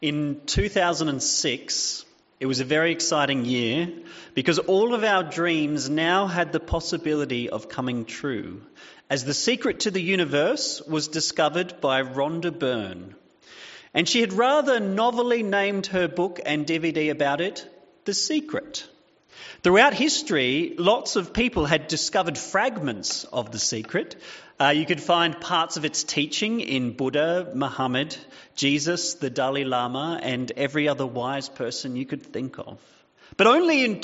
In 2006, it was a very exciting year because all of our dreams now had the possibility of coming true, as the secret to the universe was discovered by Rhonda Byrne. And she had rather novelly named her book and DVD about it, The Secret. Throughout history, lots of people had discovered fragments of The Secret. You could find parts of its teaching in Buddha, Muhammad, Jesus, the Dalai Lama, and every other wise person you could think of. But only in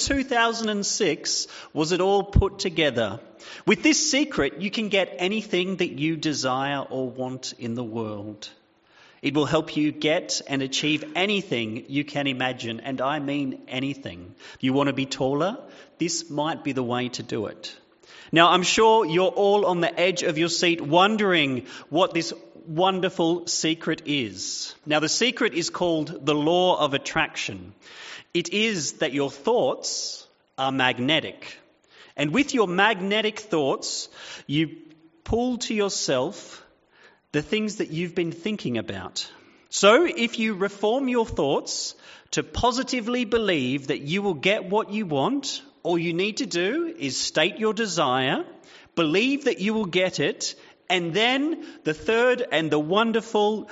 2006 was it all put together. With this secret, you can get anything that you desire or want in the world. It will help you get and achieve anything you can imagine, and I mean anything. You want to be taller? This might be the way to do it. Now, I'm sure you're all on the edge of your seat wondering what this wonderful secret is. Now, the secret is called the law of attraction. It is that your thoughts are magnetic. And with your magnetic thoughts, you pull to yourself the things that you've been thinking about. So if you reform your thoughts to positively believe that you will get what you want, all you need to do is state your desire, believe that you will get it, and then the third and the wonderful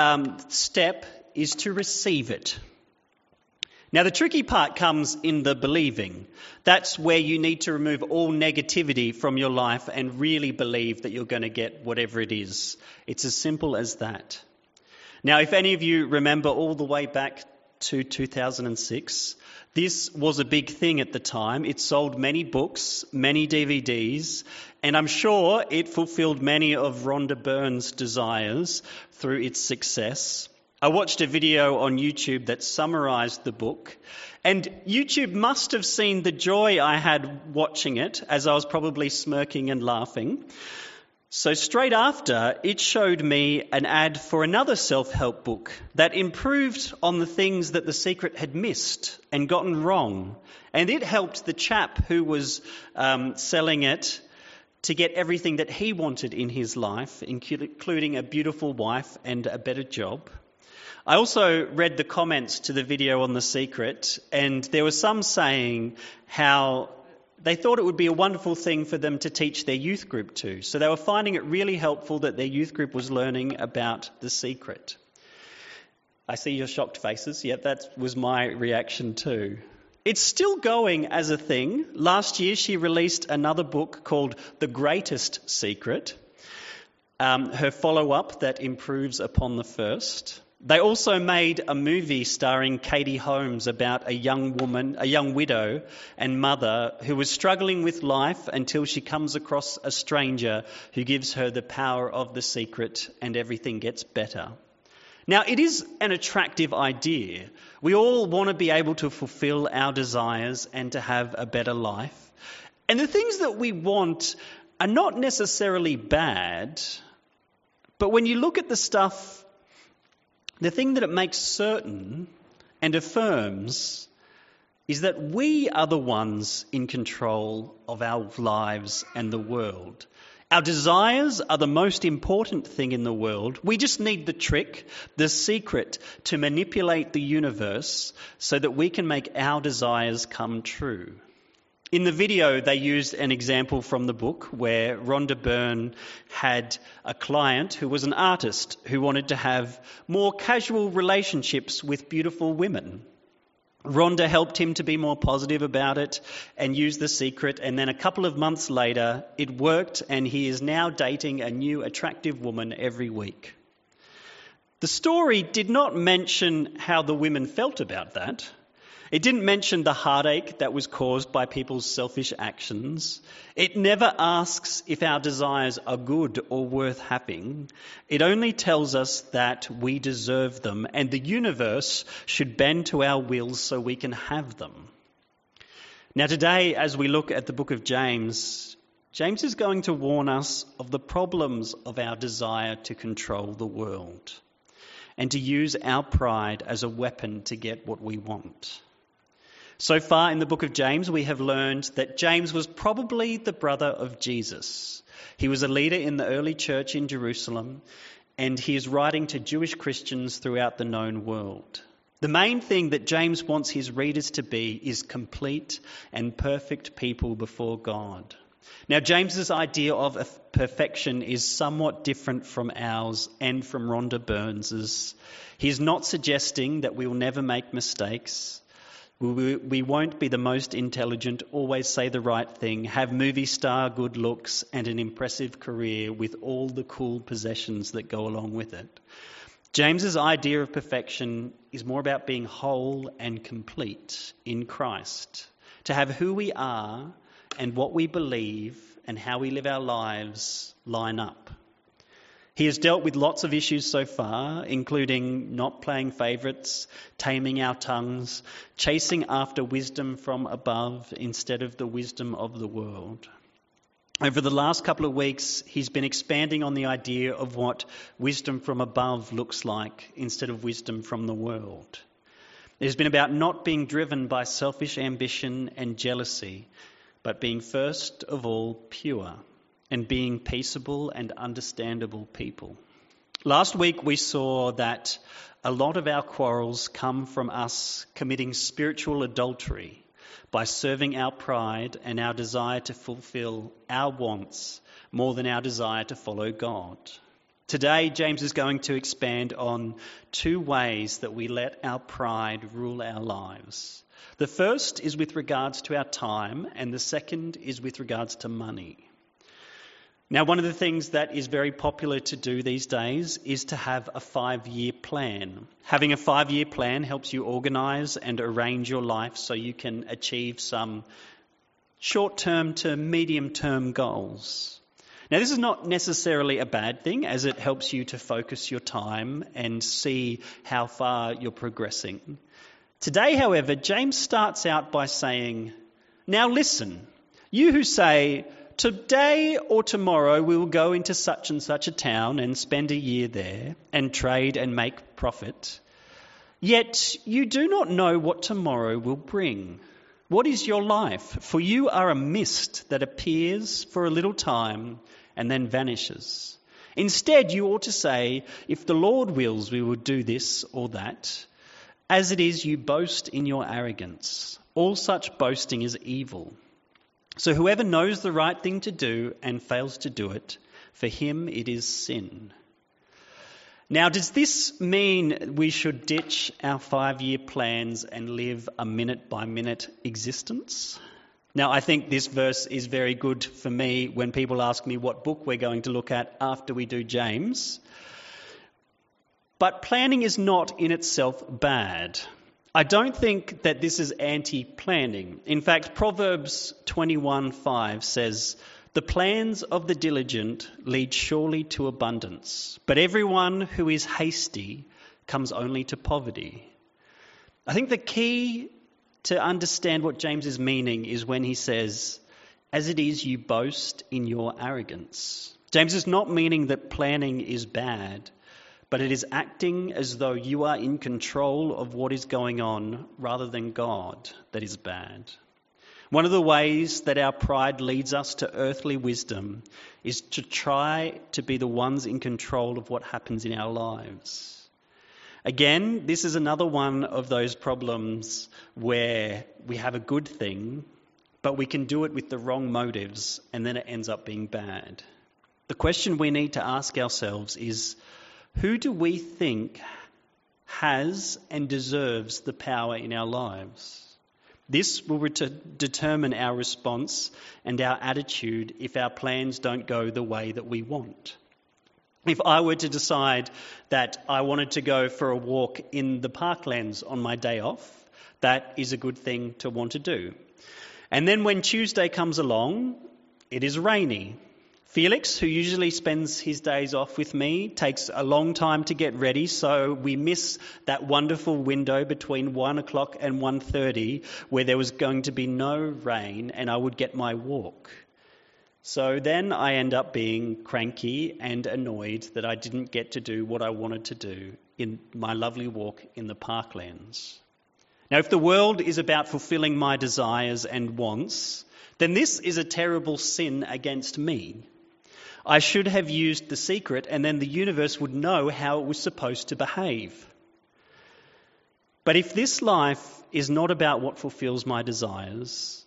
step is to receive it. Now, the tricky part comes in the believing. That's where you need to remove all negativity from your life and really believe that you're going to get whatever it is. It's as simple as that. Now, if any of you remember all the way back to 2006, this was a big thing at the time. It sold many books, many DVDs, and I'm sure it fulfilled many of Rhonda Byrne's desires through its success. I watched a video on YouTube that summarised the book, and YouTube must have seen the joy I had watching it, as I was probably smirking and laughing. So straight after, it showed me an ad for another self-help book that improved on the things that The Secret had missed and gotten wrong. And it helped the chap who was selling it to get everything that he wanted in his life, including a beautiful wife and a better job. I also read the comments to the video on The Secret, and there were some saying how they thought it would be a wonderful thing for them to teach their youth group too. So they were finding it really helpful that their youth group was learning about The Secret. I see your shocked faces. Yeah, that was my reaction too. It's still going as a thing. Last year she released another book called The Greatest Secret, her follow-up that improves upon the first. They also made a movie starring Katie Holmes about a young woman, a young widow and mother who was struggling with life until she comes across a stranger who gives her the power of the secret and everything gets better. Now, it is an attractive idea. We all want to be able to fulfill our desires and to have a better life. And the things that we want are not necessarily bad, but when you look at the thing that it makes certain and affirms is that we are the ones in control of our lives and the world. Our desires are the most important thing in the world. We just need the trick, the secret, to manipulate the universe so that we can make our desires come true. In the video, they used an example from the book where Rhonda Byrne had a client who was an artist who wanted to have more casual relationships with beautiful women. Rhonda helped him to be more positive about it and use The Secret, and then a couple of months later, it worked, and he is now dating a new attractive woman every week. The story did not mention how the women felt about that. It didn't mention the heartache that was caused by people's selfish actions. It never asks if our desires are good or worth having. It only tells us that we deserve them and the universe should bend to our wills so we can have them. Now today, as we look at the book of James, James is going to warn us of the problems of our desire to control the world and to use our pride as a weapon to get what we want. So far in the book of James, we have learned that James was probably the brother of Jesus. He was a leader in the early church in Jerusalem, and he is writing to Jewish Christians throughout the known world. The main thing that James wants his readers to be is complete and perfect people before God. Now, James's idea of perfection is somewhat different from ours and from Rhonda Burns's. He's not suggesting that we will never make mistakes. We won't be the most intelligent, always say the right thing, have movie star good looks and an impressive career with all the cool possessions that go along with it. James's idea of perfection is more about being whole and complete in Christ, to have who we are and what we believe and how we live our lives line up. He has dealt with lots of issues so far, including not playing favourites, taming our tongues, chasing after wisdom from above instead of the wisdom of the world. Over the last couple of weeks, he's been expanding on the idea of what wisdom from above looks like instead of wisdom from the world. It has been about not being driven by selfish ambition and jealousy, but being first of all pure and being peaceable and understandable people. Last week we saw that a lot of our quarrels come from us committing spiritual adultery by serving our pride and our desire to fulfill our wants more than our desire to follow God. Today, James is going to expand on two ways that we let our pride rule our lives. The first is with regards to our time, and the second is with regards to money. Now, one of the things that is very popular to do these days is to have a 5-year plan. Having a 5-year plan helps you organise and arrange your life so you can achieve some short-term to medium-term goals. Now, this is not necessarily a bad thing, as it helps you to focus your time and see how far you're progressing. Today, however, James starts out by saying, "Now listen, you who say, 'Today or tomorrow we will go into such and such a town and spend a year there and trade and make profit. Yet you do not know what tomorrow will bring. What is your life? For you are a mist that appears for a little time and then vanishes. Instead, you ought to say, if the Lord wills, we will do this or that. As it is, you boast in your arrogance. All such boasting is evil. So whoever knows the right thing to do and fails to do it, for him it is sin.'" Now, does this mean we should ditch our 5-year plans and live a minute-by-minute existence? Now, I think this verse is very good for me when people ask me what book we're going to look at after we do James. But planning is not in itself bad. I don't think that this is anti-planning. In fact, Proverbs 21:5 says, "The plans of the diligent lead surely to abundance, but everyone who is hasty comes only to poverty." I think the key to understand what James is meaning is when he says, "As it is, you boast in your arrogance." James is not meaning that planning is bad, but it is acting as though you are in control of what is going on rather than God that is bad. One of the ways that our pride leads us to earthly wisdom is to try to be the ones in control of what happens in our lives. Again, this is another one of those problems where we have a good thing, but we can do it with the wrong motives and then it ends up being bad. The question we need to ask ourselves is, who do we think has and deserves the power in our lives? This will determine our response and our attitude if our plans don't go the way that we want. If I were to decide that I wanted to go for a walk in the parklands on my day off, that is a good thing to want to do. And then when Tuesday comes along, it is rainy. Felix, who usually spends his days off with me, takes a long time to get ready, so we miss that wonderful window between 1 o'clock and 1:30 where there was going to be no rain and I would get my walk. So then I end up being cranky and annoyed that I didn't get to do what I wanted to do in my lovely walk in the parklands. Now, if the world is about fulfilling my desires and wants, then this is a terrible sin against me. I should have used the secret, and then the universe would know how it was supposed to behave. But if this life is not about what fulfills my desires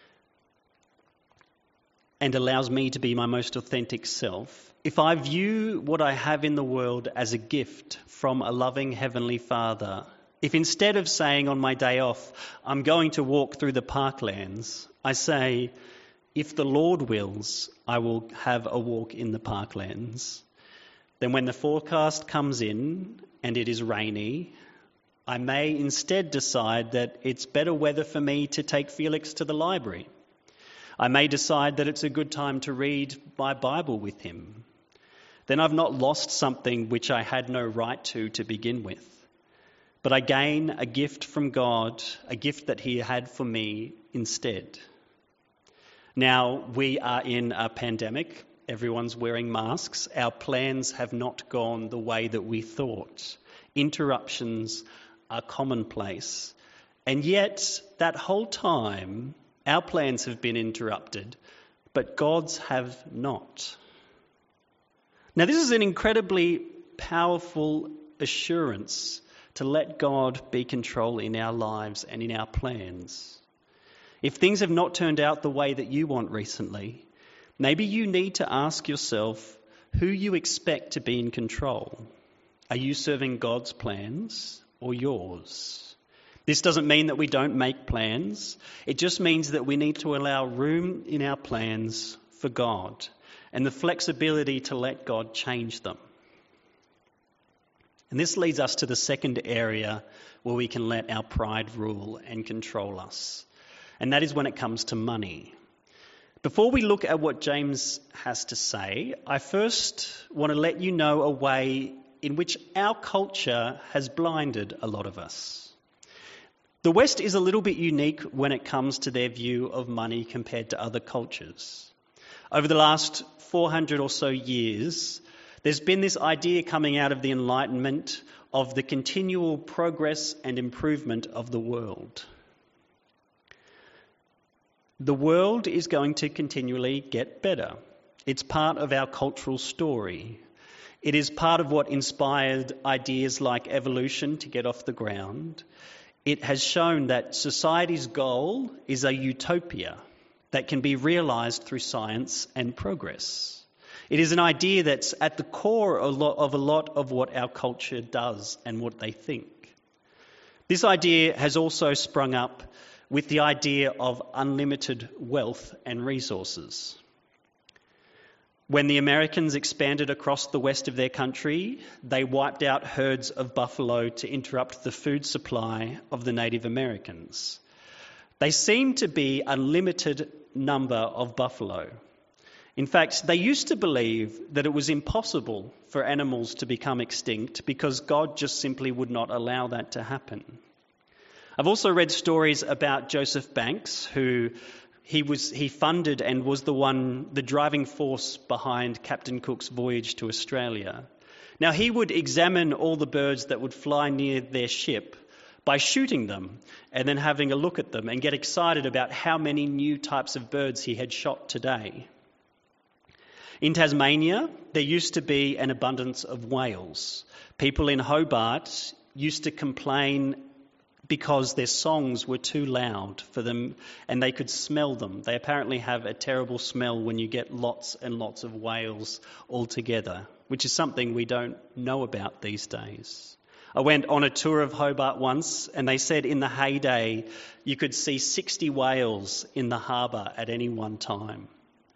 and allows me to be my most authentic self, if I view what I have in the world as a gift from a loving Heavenly Father, if instead of saying on my day off, I'm going to walk through the parklands, I say, if the Lord wills, I will have a walk in the parklands, then when the forecast comes in and it is rainy, I may instead decide that it's better weather for me to take Felix to the library. I may decide that it's a good time to read my Bible with him. Then I've not lost something which I had no right to begin with. But I gain a gift from God, a gift that he had for me instead. Now, we are in a pandemic. Everyone's wearing masks. Our plans have not gone the way that we thought. Interruptions are commonplace. And yet, that whole time, our plans have been interrupted, but God's have not. Now, this is an incredibly powerful assurance to let God be control in our lives and in our plans. If things have not turned out the way that you want recently, maybe you need to ask yourself who you expect to be in control. Are you serving God's plans or yours? This doesn't mean that we don't make plans. It just means that we need to allow room in our plans for God and the flexibility to let God change them. And this leads us to the second area where we can let our pride rule and control us. And that is when it comes to money. Before we look at what James has to say, I first want to let you know a way in which our culture has blinded a lot of us. The West is a little bit unique when it comes to their view of money compared to other cultures. Over the last 400 or so years, there's been this idea coming out of the Enlightenment of the continual progress and improvement of the world. The world is going to continually get better. It's part of our cultural story. It is part of what inspired ideas like evolution to get off the ground. It has shown that society's goal is a utopia that can be realised through science and progress. It is an idea that's at the core of a lot of what our culture does and what they think. This idea has also sprung up with the idea of unlimited wealth and resources. When the Americans expanded across the west of their country, they wiped out herds of buffalo to interrupt the food supply of the Native Americans. They seemed to be a limited number of buffalo. In fact, they used to believe that it was impossible for animals to become extinct because God just simply would not allow that to happen. I've also read stories about Joseph Banks, who he funded and was the driving force behind Captain Cook's voyage to Australia. Now, he would examine all the birds that would fly near their ship by shooting them and then having a look at them and get excited about how many new types of birds he had shot today. In Tasmania, there used to be an abundance of whales. People in Hobart used to complain because their songs were too loud for them and they could smell them. They apparently have a terrible smell when you get lots and lots of whales all together, which is something we don't know about these days. I went on a tour of Hobart once and they said in the heyday you could see 60 whales in the harbour at any one time.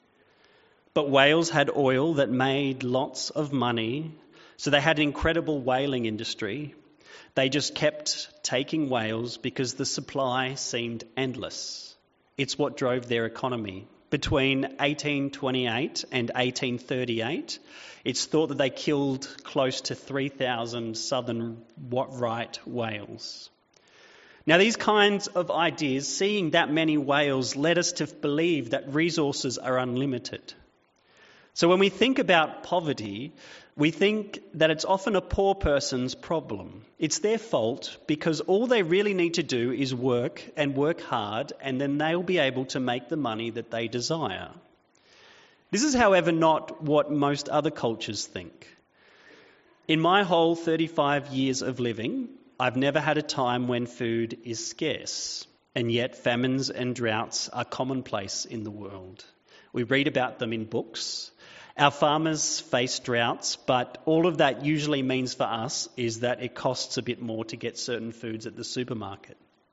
But whales had oil that made lots of money, so they had an incredible whaling industry. They just kept taking whales because the supply seemed endless. It's what drove their economy. Between 1828 and 1838, it's thought that they killed close to 3,000 southern right whales. Now, these kinds of ideas, seeing that many whales, led us to believe that resources are unlimited. So when we think about poverty, we think that it's often a poor person's problem. It's their fault because all they really need to do is work and work hard, and then they'll be able to make the money that they desire. This is, however, not what most other cultures think. In my whole 35 years of living, I've never had a time when food is scarce, and yet famines and droughts are commonplace in the world. We read about them in books. Our farmers face droughts, but all of that usually means for us is that it costs a bit more to get certain foods at the supermarket.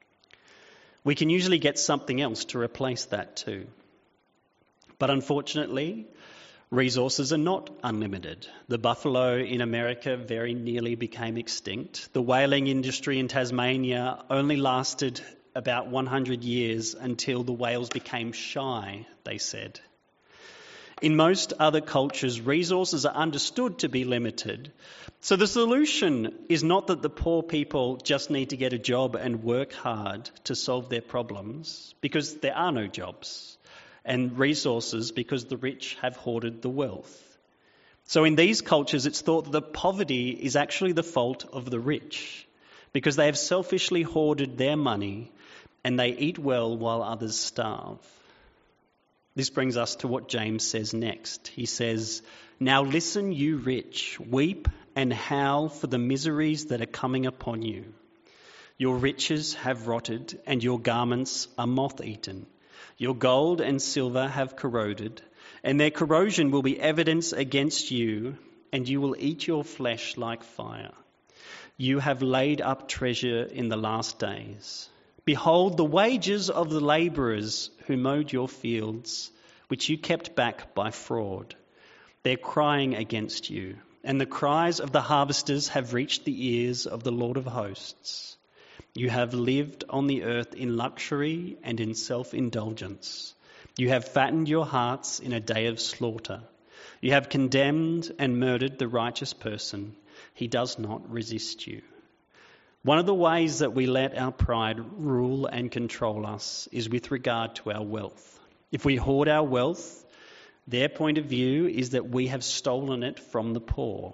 We can usually get something else to replace that too. But unfortunately, resources are not unlimited. The buffalo in America very nearly became extinct. The whaling industry in Tasmania only lasted about 100 years until the whales became shy, they said. In most other cultures, resources are understood to be limited. So the solution is not that the poor people just need to get a job and work hard to solve their problems, because there are no jobs, and resources because the rich have hoarded the wealth. So in these cultures, it's thought that poverty is actually the fault of the rich, because they have selfishly hoarded their money and they eat well while others starve. This brings us to what James says next. He says, "Now listen, you rich, weep and howl for the miseries that are coming upon you. Your riches have rotted and your garments are moth-eaten. Your gold and silver have corroded, and their corrosion will be evidence against you, and you will eat your flesh like fire. You have laid up treasure in the last days. Behold, the wages of the labourers who mowed your fields, which you kept back by fraud. They're crying against you, and the cries of the harvesters have reached the ears of the Lord of hosts. You have lived on the earth in luxury and in self-indulgence. You have fattened your hearts in a day of slaughter. You have condemned and murdered the righteous person. He does not resist you." One of the ways that we let our pride rule and control us is with regard to our wealth. If we hoard our wealth, their point of view is that we have stolen it from the poor.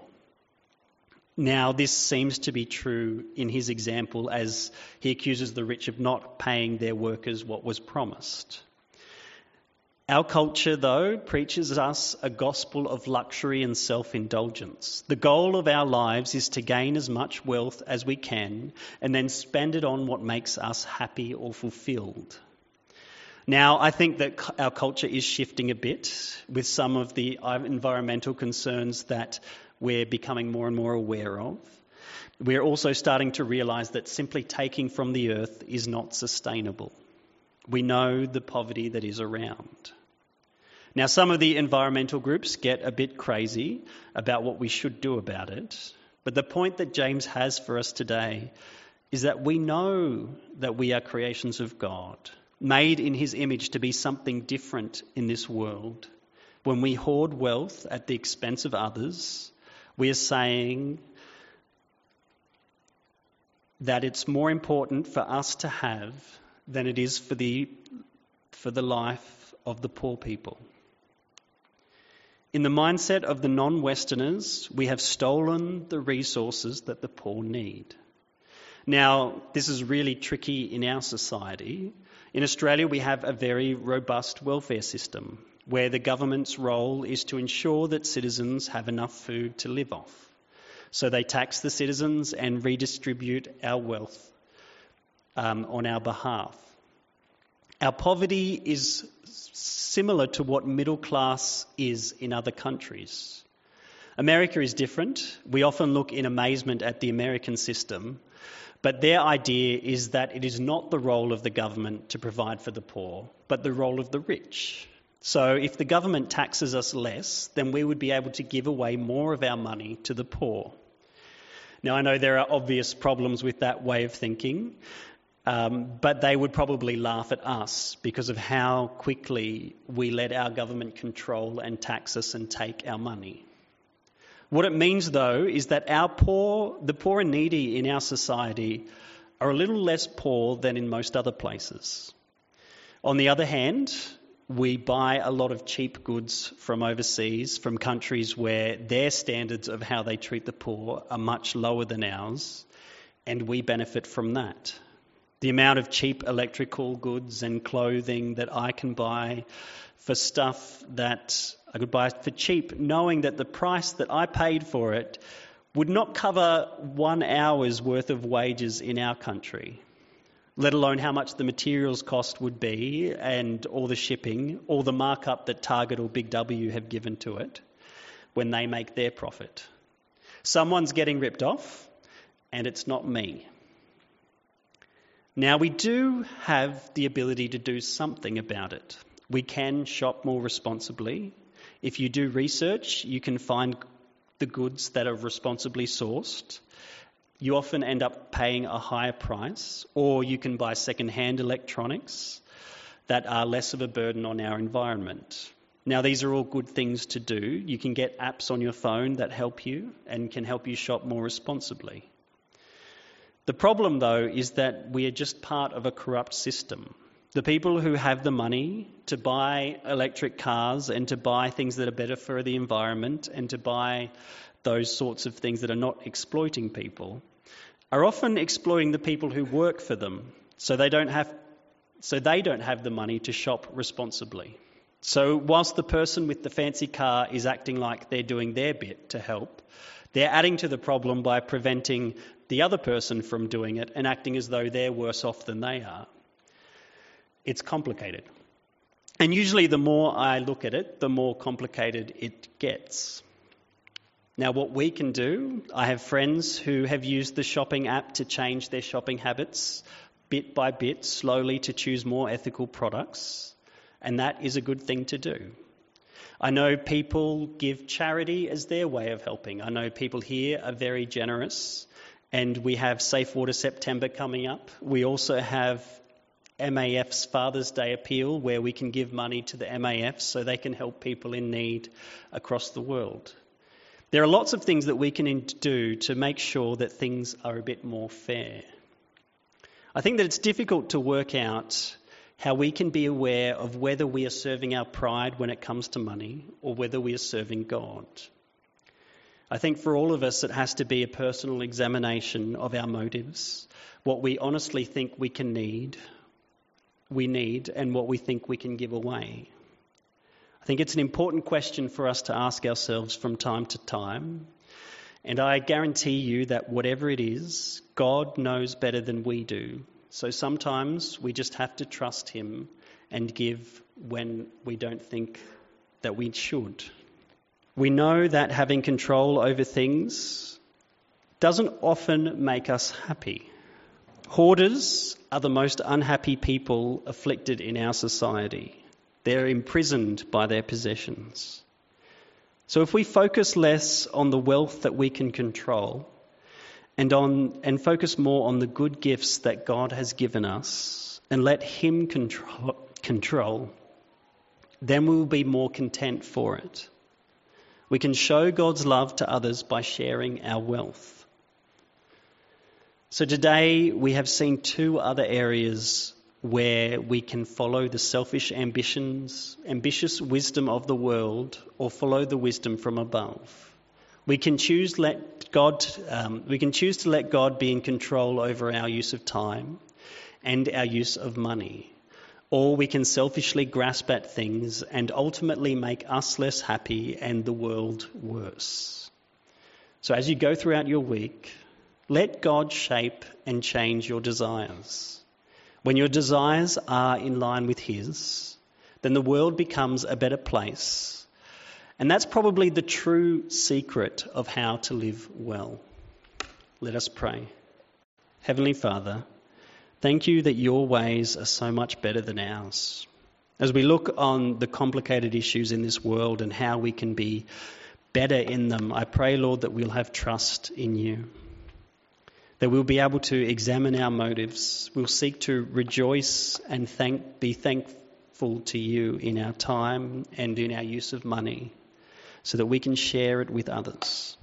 Now, this seems to be true in his example, as he accuses the rich of not paying their workers what was promised. Our culture, though, preaches us a gospel of luxury and self-indulgence. The goal of our lives is to gain as much wealth as we can and then spend it on what makes us happy or fulfilled. Now, I think that our culture is shifting a bit with some of the environmental concerns that we're becoming more and more aware of. We're also starting to realise that simply taking from the earth is not sustainable. We know the poverty that is around. Now, some of the environmental groups get a bit crazy about what we should do about it, but the point that James has for us today is that we know that we are creations of God, made in his image to be something different in this world. When we hoard wealth at the expense of others, we are saying that it's more important for us to have than it is for the life of the poor people. In the mindset of the non-Westerners, we have stolen the resources that the poor need. Now, this is really tricky in our society. In Australia, we have a very robust welfare system where the government's role is to ensure that citizens have enough food to live off. So they tax the citizens and redistribute our wealth on our behalf. Our poverty is similar to what middle class is in other countries. America is different. We often look in amazement at the American system, but their idea is that it is not the role of the government to provide for the poor, but the role of the rich. So if the government taxes us less, then we would be able to give away more of our money to the poor. Now, I know there are obvious problems with that way of thinking, but they would probably laugh at us because of how quickly we let our government control and tax us and take our money. What it means, though, is that the poor and needy in our society are a little less poor than in most other places. On the other hand, we buy a lot of cheap goods from overseas, from countries where their standards of how they treat the poor are much lower than ours, and we benefit from that. The amount of cheap electrical goods and clothing that I can buy for stuff that I could buy for cheap, knowing that the price that I paid for it would not cover 1 hour's worth of wages in our country, let alone how much the materials cost would be and all the shipping, all the markup that Target or Big W have given to it when they make their profit. Someone's getting ripped off, and it's not me. Now, we do have the ability to do something about it. We can shop more responsibly. If you do research, you can find the goods that are responsibly sourced. You often end up paying a higher price, or you can buy second-hand electronics that are less of a burden on our environment. Now, these are all good things to do. You can get apps on your phone that help you and can help you shop more responsibly. The problem, though, is that we are just part of a corrupt system. The people who have the money to buy electric cars and to buy things that are better for the environment and to buy those sorts of things that are not exploiting people are often exploiting the people who work for them, so they don't have the money to shop responsibly. So whilst the person with the fancy car is acting like they're doing their bit to help, they're adding to the problem by preventing the other person from doing it and acting as though they're worse off than they are. It's complicated. And usually the more I look at it, the more complicated it gets. Now, what we can do, I have friends who have used the shopping app to change their shopping habits bit by bit, slowly, to choose more ethical products, and that is a good thing to do. I know people give charity as their way of helping. I know people here are very generous, and we have Safe Water September coming up. We also have MAF's Father's Day appeal, where we can give money to the MAF so they can help people in need across the world. There are lots of things that we can do to make sure that things are a bit more fair. I think that it's difficult to work out how we can be aware of whether we are serving our pride when it comes to money or whether we are serving God. I think for all of us it has to be a personal examination of our motives, what we honestly think we need, and what we think we can give away. I think it's an important question for us to ask ourselves from time to time, and I guarantee you that whatever it is, God knows better than we do. So sometimes we just have to trust him and give when we don't think that we should. We know that having control over things doesn't often make us happy. Hoarders are the most unhappy people afflicted in our society. They're imprisoned by their possessions. So if we focus less on the wealth that we can control and focus more on the good gifts that God has given us and let him control, then we will be more content for it. We can show God's love to others by sharing our wealth. So today we have seen two other areas where we can follow the selfish ambitious wisdom of the world, or follow the wisdom from above. We can choose to let God be in control over our use of time and our use of money. Or we can selfishly grasp at things and ultimately make us less happy and the world worse. So as you go throughout your week, let God shape and change your desires. When your desires are in line with his, then the world becomes a better place. And that's probably the true secret of how to live well. Let us pray. Heavenly Father, thank you that your ways are so much better than ours. As we look on the complicated issues in this world and how we can be better in them, I pray, Lord, that we'll have trust in you. That we'll be able to examine our motives. We'll seek to rejoice and be thankful to you in our time and in our use of money, so that we can share it with others.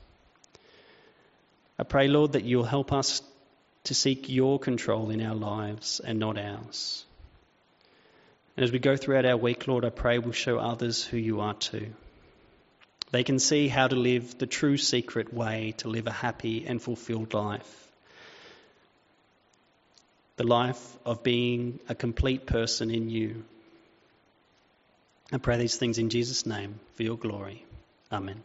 I pray, Lord, that you'll help us to seek your control in our lives and not ours. And as we go throughout our week, Lord, I pray we'll show others who you are too. They can see how to live the true secret way to live a happy and fulfilled life. the life of being a complete person in you. I pray these things in Jesus' name for your glory. Amen.